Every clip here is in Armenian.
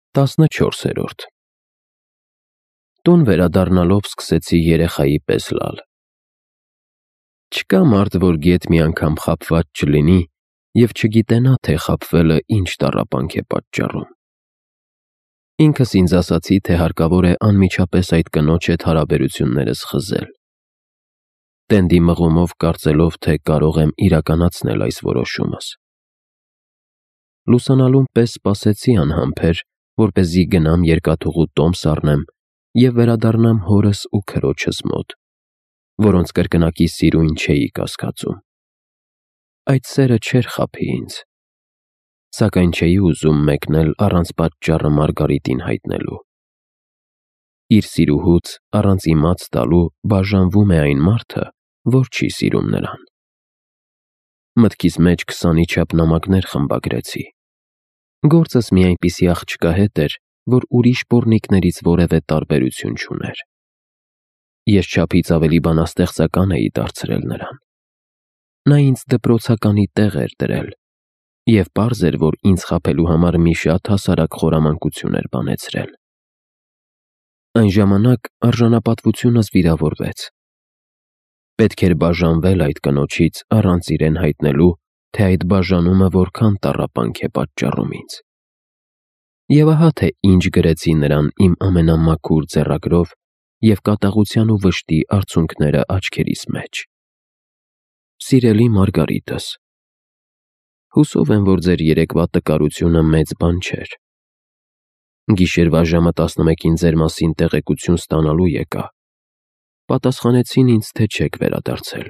14-րդ Տուն վերադառնալով սկսեցի երեխայի պես լալ։ Չկա մարդ, որ գեթ մի անգամ խաբված չլինի և չգիտենա, թե խաբվելը ինչ տառապանք է պատճառում։ Ինքս ինձ ասացի, թե հարկավոր է անմիջապես այդ կնոջ հետ հարաբերություններս խզել, տենդի մղումով կարծելով, թե կարող եմ իրականացնել այս որոշումս։ Լուսանալուն պես սպասեցի անհամբեր, որպեսզի գնամ երկաթուղու տոմս առնեմ և վերադառնամ հորս ու քրոջս մոտ, որոնց կրկնակի սիրուն չէի կասկածում։ Այդ սերը չէր խաբի ինձ, սակայն չէի ուզում մեկնել առանց պատճառը Մարգարիտին հայտնելու։ Իր սիրուհուց առանց իմաց տալու բաժանվում է այն մարդը, որ չի սիրում նրան։ Մտքիս մեջ 20-ի չափ նամակներ խմբագրեցի։ Գործս մի այնպիսի աղջկա հետ էր, որ ուրիշ պոռնիկներից որևէ տարբերություն չուներ։ Ես չափից ավելի բանաստեղծական էի դարձրել նրան։ Նա ինձ դպրոցականի տեղ էր դրել, և պարզ էր, որ ինձ խաբելու համար մի շատ հասարակ խորամանկություն էր բանեցրել։ Այն ժամանակ արժանապատվությունս վիրավորվեց։ Պետք էր բաժանվել այդ կնոջից առանց իրեն հայտնելու, թե այդ բաժանումը որքան տառապանք է պատճառում ինձ։ Եվ ահա թե ինչ գրեցի նրան իմ ամենամաքուր ձեռագրով և կատաղության ու վշտի արցունքները աչքերիս մեջ։ Սիրելի Մարգարիտս, հուսով եմ, որ ձեր երեկվա տկարությունը մեծ բան չէր։ Գիշերվա ժամը 11-ին ձեր մասին տեղեկություն ստանալու եկա։ Պատասխանեցին ինձ, թե չեք վերադարձել։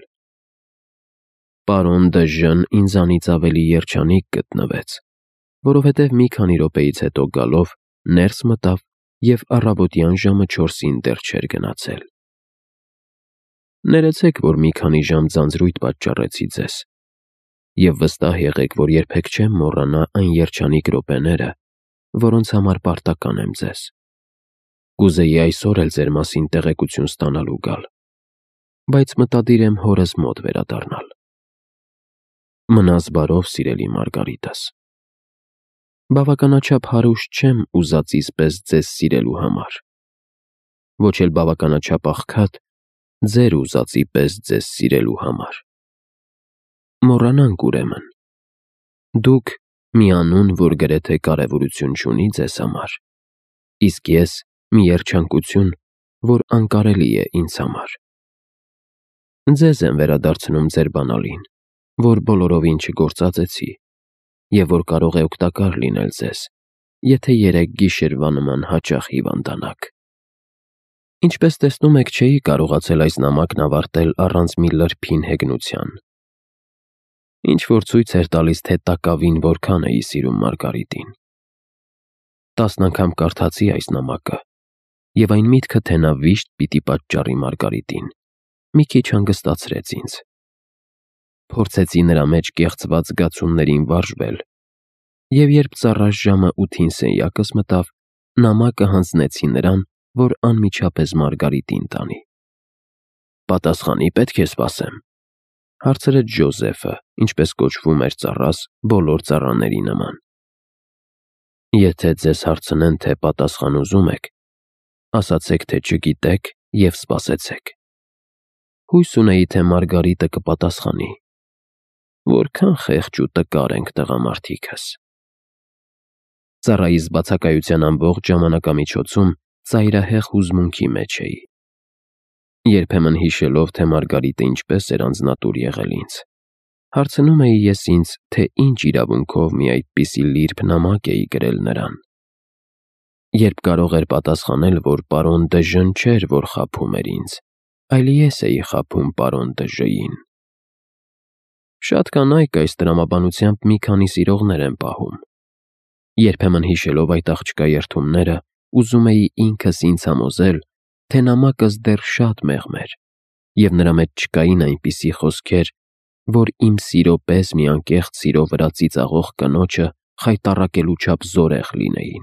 Պարոն Դժն ինձանից ավելի երջանիկ գտնվեց, որովհետև մի քանի րոպեից հետո գալով ներս մտավ և առավոտյան ժամը 4-ին դեռ չէր գնացել։ Ներեցեք, որ մի քանի ժամ ձանձրույթ պատճառեցի ձեզ, և վստահ եղեք, որ երբեք չեմ մոռանա այն երջանիկ րոպեները, որոնց համար պարտական եմ ձեզ։ Կուզեի այսօր էլ ձեր մասին տեղեկություն ստանալու գալ, բայց մտադիր եմ հորս մոտ վերադառնալ։ Մնաս բարով, սիրելի Մարգարիտս։ Բավականաչափ հարուստ չեմ ուզածիս պես ձեզ սիրելու համար, ոչ էլ բավականաչափ աղքատ ձեր ուզածի պես ձեզ սիրելու համար։ Մոռանանք ուրեմն, դուք մի անուն, որ գրեթե կարևորություն չունի ձեզ համար, իսկ ես մի երջանկություն, որ անկարելի է ինձ համար։ Ձեզ եմ վերադարձնում ձեր բանալին, որ բոլորովին չգործածեցի, և որ կարող է օգտակար լինել ձեզ, եթե երեկ գիշերվա նման հաճախ հիվանդանաք։ Ինչպես տեսնում եք, չէի կարողացել այս նամակն ավարտել առանց մի լրփին հեգնության, ինչ-որ ցույց էր տալիս, թե տակավին որքան էի սիրում Մարգարիտին։ 10 անգամ կարդացի այս նամակը, և այն միտքը, թե նա վիշտ պիտի պատճառի Մարգարիտին, մի քիչ հանգստացրեց ինձ։ Փորձեցի նրա մեջ կեղծված զգացումներին վարժվել, և երբ ծառաշ ժամը 8-ին սենյակս մտավ, նամակը հանձնեցի նրան, որ անմիջապես Մարգարիտին տանի։ «Պատասխանի պետք է սպասեմ», հարցրեց Ջոզեֆը, ինչպես կոչվում էր ծառաս բոլոր ծառաների նման։ «Եթե ձեզ հարցնեն, թե պատասխան ուզում եք, ասացեք, թե չգիտեք և սպասեցեք։ Հույս ունեի, թե Մարգարիտը կպատասխանի։ Որքան խեղճ ու տկար ենք տղամարդիկս»։ Ծառայիս բացակայության ամբողջ ժամանակամիջոցում ծայրահեղ հուզմունքի մեջ էի։ Երբեմն հիշելով, թե Մարգարիտը ինչպես էր անձնատուր եղել ինձ, հարցնում էի ես ինձ, թե ինչ իրավունքով մի այդպիսի լիրբ նամակ էի գրել նրան։ Երբ կարող էր պատասխանել, որ պարոն Դժն չէր, որ խաբում էր ինձ, այլ ես էի խաբում պարոն Դժ-ին։ Շատ կանայք այս տրամաբանությամբ մի քանի սիրողներ են պահում։ Երբեմն հիշելով այդ աղջկա երդումները, ուզում էի ինքս ինձ համոզել, թե նամակս դեռ շատ մեղմ էր, և նրա մեջ չկային այնպիսի խոսքեր, որ իմ սիրո պես մի անկեղծ սիրո վրա ծիծաղող կնոջը խայտառակելու չափ զորեղ լինեին։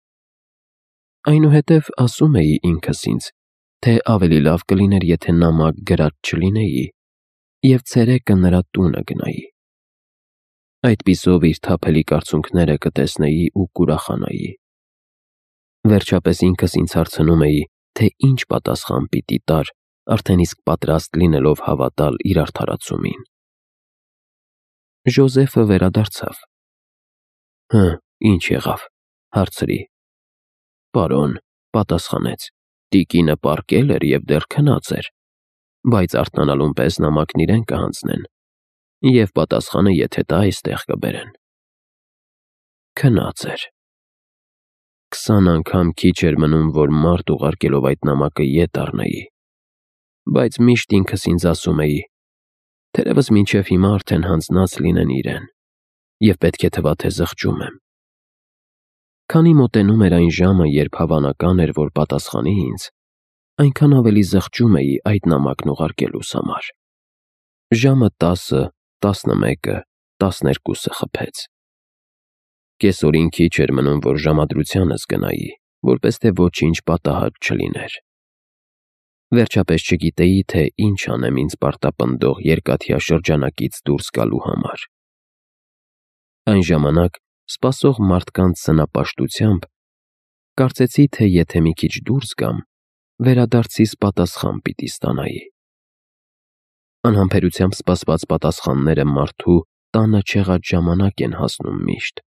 Այնուհետև ասում էի ինքս ինձ, թե ավելի լավ կլիներ, եթե նամակ գրած չլինեի, և ցերեկը նրա տունը գնայի։ Այդպիսով իր թափելիք արցունքները կտեսնեի ու կուրախանայի։ Վերջապես ինքս ինձ հարցնում էի, թե ինչ պատասխան պիտի տար, արդեն իսկ պատրաստ լինելով հավատալ իր արդարացումին։ Ժոզեֆը վերադարձավ։ Ինչ եղավ, հարցրի։ Պարոն, պատասխանեց, տիկինը պառկել էր և դեռ քնած էր, բայց արթնանալուն պես նամակն իրեն կհանձնեն, և պատասխանը եթե տա այստեղ կբերեն։ Քնած էր։ 20 անգամ քիչ էր մնում, որ մարդ ուղարկելով այդ նամակը ետ առնեի, բայց միշտ ինքս ինձ ասում էի, թերևս մինչև հիմա արդեն հանձնած լինեն իրեն, և պետք է թվա, թե զղջում եմ։ Քանի մոտենում էր այն ժամը, երբ հավանական էր, որ պատասխանի ինձ, այնքան ավելի զղջում էի այդ նամակն ուղարկելուս համար։ Ժամը 10, 11, 12 խփեց։ Կեսօրին քիչ էր մնում, որ ժամադրությանս գնայի, որպես թե ոչինչ պատահած չլիներ։ Վերջապես չգիտեի, թե ինչ անեմ ինձ պարտապնդող երկաթյա շրջանակից դուրս գալու համար։ Այն ժամանակ սպասող մարդկանց սնապաշտությամբ կարծեցի, թե եթե մի քիչ դուրս գամ, վերադարձիս պատասխան պիտի ստանայի։ Անհամբերությամբ սպասված պատասխանները մարդու տանը չեղած ժամանակ են հասնում միշտ։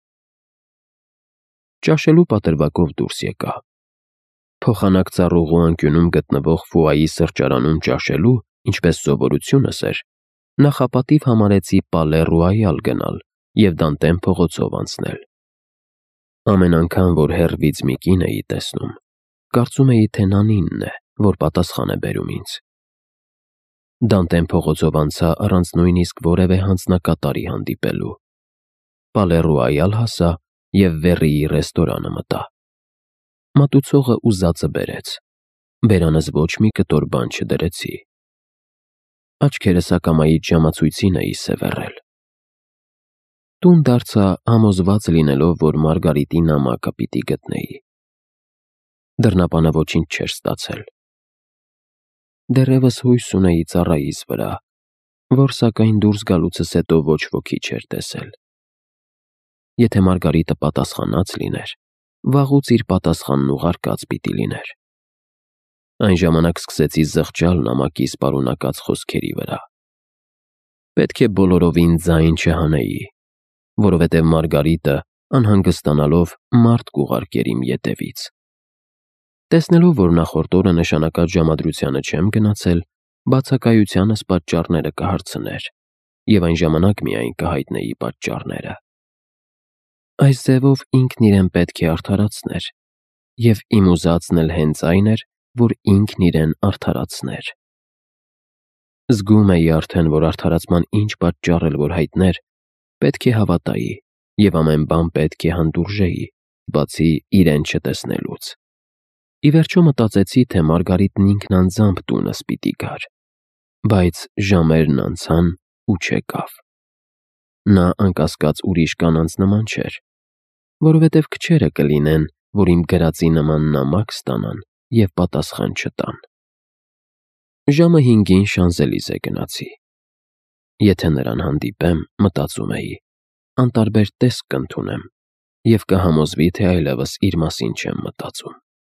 Ճաշելու պատրվակով դուրս եկա։ Փոխանակ ծառուղու անկյունում գտնվող Ֆուայի սրճարանում ճաշելու, ինչպես սովորությունս էր, նախապատիվ համարեցի Պալե Ռոյալ գնալ և Դանտեն փողոցով անցնել։ Ամեն անգամ, որ հեռվից մի կին էի տեսնում, կարծում էի, թե Նանինն է, որ պատասխան է բերում ինձ։ Դանտեն փողոցով անցա առանց նույնիսկ որևէ հանձնակատարի հանդիպելու։ Պալե Ռոյալ հասա և Վերիի ռեստորանը մտա։ Մատուցողը ուզածը բերեց, բերանս ոչ մի կտոր բան չդրեցի։ Աչքերս ակամայից ժամացույցին էի սևեռել։ Տուն դարձա համոզված լինելով, որ Մարգարիտի նամակը պիտի գտնեի։ Դռնապանը ոչինչ չէր ստացել։ Դեռևս հույս ունեի ծառայիս վրա, որ սակայն դուրս գալուցս հետո ոչ ոքի չէր տեսել։ Եթե Մարգարիտը պատասխանած լիներ, վաղուց իր պատասխանն ուղարկած պիտի լիներ։ Այն ժամանակ սկսեցի զղջալ նամակիս պարունակած խոսքերի վրա։ Պետք է բոլորովին ձայն չհանեի, որովհետև Մարգարիտը, անհանգստանալով, մարդ կուղարկեր իմ ետևից։ Տեսնելով, որ նախորդ օրը նշանակած ժամադրությանը չեմ գնացել, բացակայությանս պատճառները կհարցներ, և այն ժամանակ միայն կհայտնեի պատճառները։ Այս ձևով ինքն իրեն պետք է արդարացներ, և իմ ուզածն էլ հենց այն էր, որ ինքն իրեն արդարացներ։ Զգում էի արդեն, որ արդարացման ինչ պատճառ էլ որ հայտներ, պետք է հավատայի և ամեն բան պետք է հանդուրժեի, բացի իրեն չտեսնելուց։ Ի վերջո մտածեցի, թե Մարգարիտն ինքն անձամբ տունս պիտի գար, բայց ժամերն անցան ու չեկավ։ Նա անկասկած ուրիշ կանանց նման չէր, որովհետև քչերը կլինեն, որ իմ գրածի նման նամակ ստանան և պատասխան չտան։ Ժամը 5-ին Շանզելիզե գնացի։ Եթե նրան հանդիպեմ, մտածում էի, անտարբեր տեսք կընդունեմ և կհամոզվի, թե այլևս իր մասին չեմ մտածում։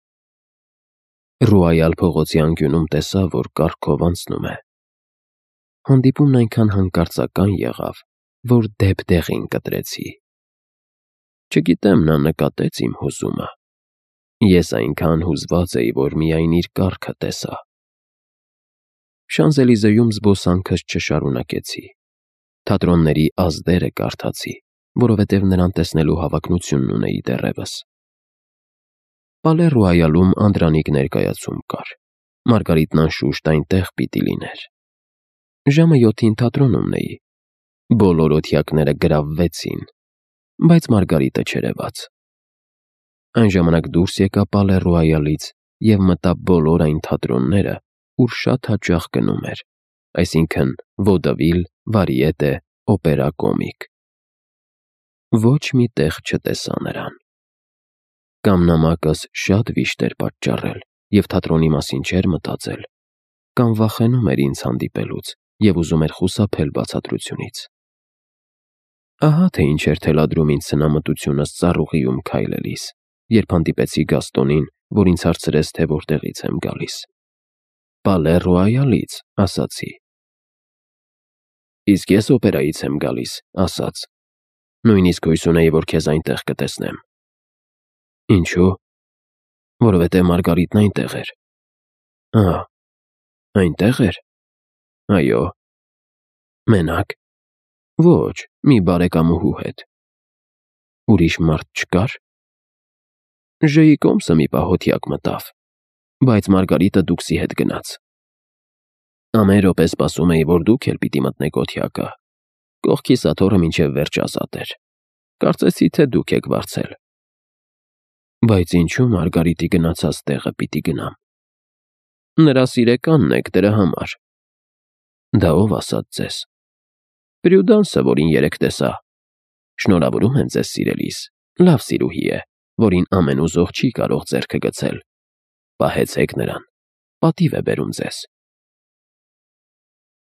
Ռոյալ փողոցի անկյունում տեսա, որ կառքով անցնում է։ Հանդիպումն այնքան հանկարծական եղավ, որ դեպ-դեղին կտրեցի։ Չգիտեմ, նա նկատեց իմ հուզումը։ Ես այնքան հուզված էի, որ միայն իր կառքը տեսա։ Շանզելիզեում զբոսանքս չշարունակեցի։ Թատրոնների ազդերը կարդացի, որովհետև նրան տեսնելու հավակնությունն ունեի դեռևս։ Պալե Ռոյալում Անդրանիկ ներկայացում կար։ Մարգարիտն անշուշտ այնտեղ պիտի լիներ։ Ժամը 7-ին թատրոնում էի։ Բոլոր օթյակները գրավվեցին, բայց Մարգարիտը չերևաց։ Այն ժամանակ դուրս եկա Պալե Ռոյալից և մտա բոլոր այն թատրոնները, ուր շատ հաճախ գնում էր, այսինքն Վոդավիլ, Վարիետե, Օպերա Կոմիկ։ Ոչ մի տեղ չտեսա նրան։ Կամ նամակս շատ վիշտ էր պատճառել և թատրոնի մասին չէր մտածել, կամ վախենում էր ինձ հանդիպելուց և ուզում էր խուսափել բացատրությունից։ Ահա թե ինչ էր թելադրում ինձ սնամտությունս ծառուղիում քայլելիս։ երբ հանդիպեցի Գաստոնին, որ ինձ հարցրեց, թե որտեղից եմ գալիս։ «Պալե Ռոայալից», ասացի։ «Իսկ ես օպերայից եմ գալիս», ասաց։ «Նույնիսկ հույս ունեի, որ քեզ այնտեղ կտեսնեմ»։ «Ինչու»։ «Որովհետև Մարգարիտն այնտեղ էր»։ «Ահա, այնտեղ էր»։ «Այո»։ «Մենակ»։ «Ոչ, մի բարեկամուհու հետ»։ «Ուրիշ մարդ չկար»։ «Ժեի կոմսը մի պահ հոթյակ մտավ, բայց Մարգարիտը դուքսի հետ գնաց»։ «Ամեն րոպե սպասում էի, որ դուք էլ պիտի մտնեք օթյակը։ Կողքիս աթոռը մինչև վերջ ազատ էր։ Կարծեցի, թե դուք եք վարձել»։ «Բայց ինչու Մարգարիտի գնացած տեղը պիտի գնամ»։ «Նրա սիրեկանն եք, դրա համար»։ «Դա ով ասաց ձեզ»։ «Պրյուդանսը, որին երեկ տեսա։ Շնորհավորում եմ ձեզ սիրելիս, լավ սիրուհի է, որին ամեն ուզող չի կարող ձեռքը գցել։ Պահեցեք նրան, պատիվ է բերում ձեզ»։